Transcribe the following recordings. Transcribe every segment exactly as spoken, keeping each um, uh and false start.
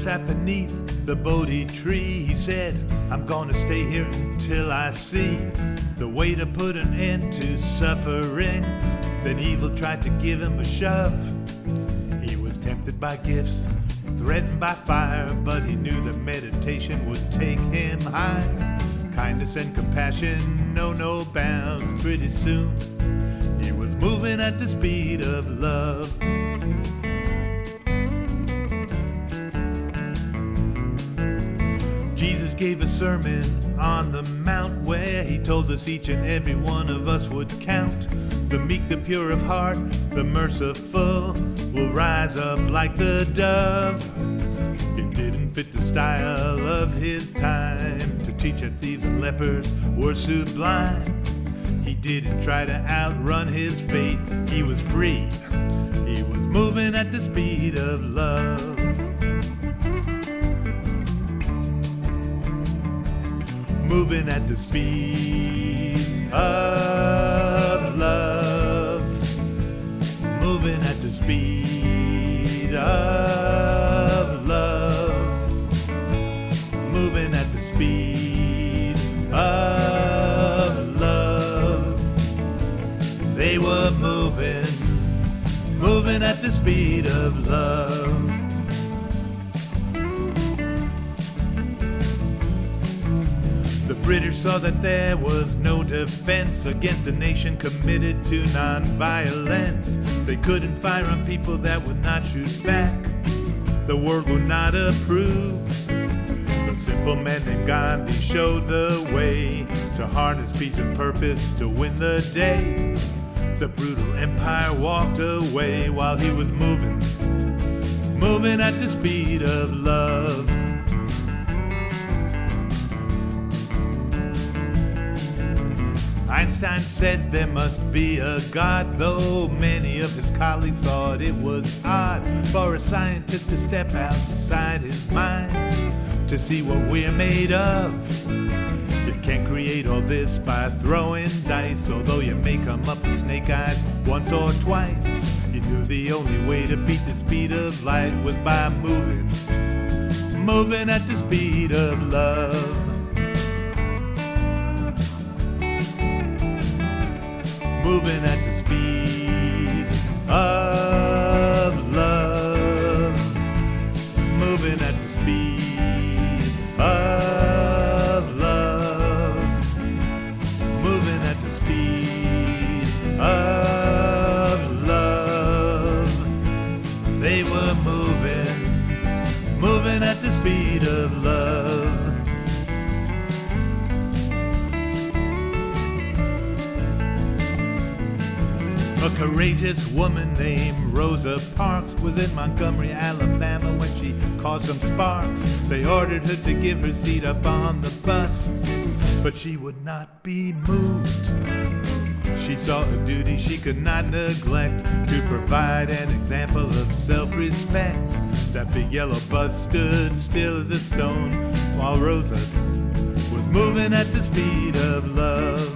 sat beneath the Bodhi tree. He said, I'm gonna stay here until I see the way to put an end to suffering. Then evil tried to give him a shove. He was tempted by gifts, threatened by fire, but he knew that meditation would take him higher. Kindness and compassion know no bounds. Pretty soon he was moving at the speed of love. Jesus gave a sermon on the mount where he told us each and every one of us would count. The meek, the pure of heart, the merciful will rise up like the dove. It didn't fit the style of his time to teach that thieves and lepers were sublime. He didn't try to outrun his fate. He was free. He was moving at the speed of love. Moving at the speed of love. Moving at the speed of love. Moving at the speed of love. They were moving, moving at the speed of love. The British saw that there was no defense against a nation committed to non-violence. They couldn't fire on people that would not shoot back. The world would not approve. A simple man named Gandhi showed the way to harness peace and purpose to win the day. The brutal empire walked away while he was moving, moving at the speed of love. Einstein said there must be a God, though many of his colleagues thought it was odd for a scientist to step outside his mind to see what we're made of. You can't create all this by throwing dice, although you may come up with snake eyes once or twice. You knew the only way to beat the speed of light was by moving, moving at the speed of love. Moving at the speed of love. Moving at the speed of love. Moving at the speed of love. They were moving, moving at the speed of love. A courageous woman named Rosa Parks was in Montgomery, Alabama when she caused some sparks. They ordered her to give her seat up on the bus, but she would not be moved. She saw a duty she could not neglect, to provide an example of self-respect. That big yellow bus stood still as a stone while Rosa was moving at the speed of love.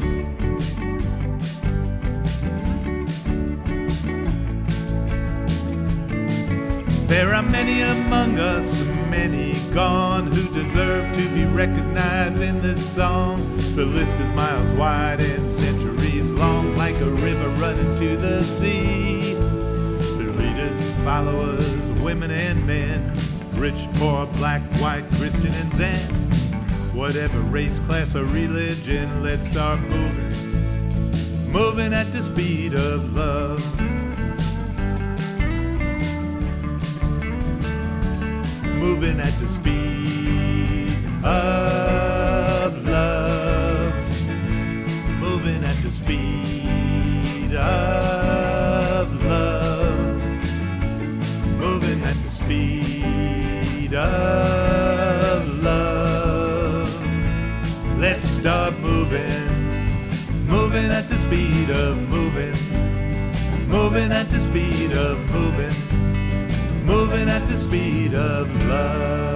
There are many among us, many gone, who deserve to be recognized in this song. The list is miles wide and centuries long, like a river running to the sea. Their leaders, followers, women and men, rich, poor, black, white, Christian and Zen. Whatever race, class or religion, let's start moving, moving at the speed of love. Moving at the speed of love. Moving at the speed of love. Moving at the speed of love. Let's start moving, moving at the speed of moving, moving at the speed of moving. Moving at the speed of love.